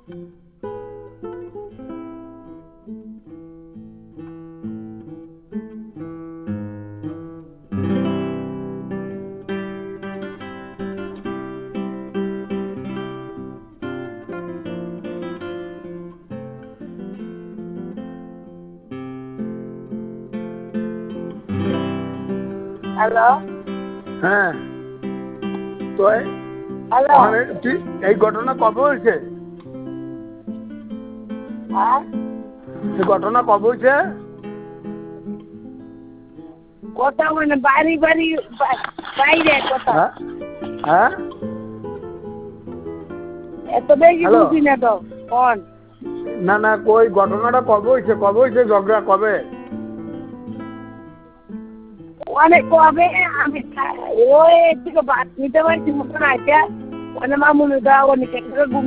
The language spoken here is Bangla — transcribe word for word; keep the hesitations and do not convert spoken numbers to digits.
হ্যালো, হ্যাঁ তো হ্যালো, ওখানে তুই- এই ঘটনা কবে হয়েছে? হ্যাঁ এই ঘটনা কবে হয়েছে? কথা মানে বাড়ি বাড়ি বা- বাইরে কথা হ্যাঁ হ্যাঁ এত বেশি হ্যালো। বুঝি না তো কোন না না কই ঘটনাটা কবে হয়েছে? কবে হয়েছে ঝগড়া কবে? অনেক কবে আমি থা- ওই থেকে বাদ নিতে পারছি মতন আছে মানে মামুনি দা অনেক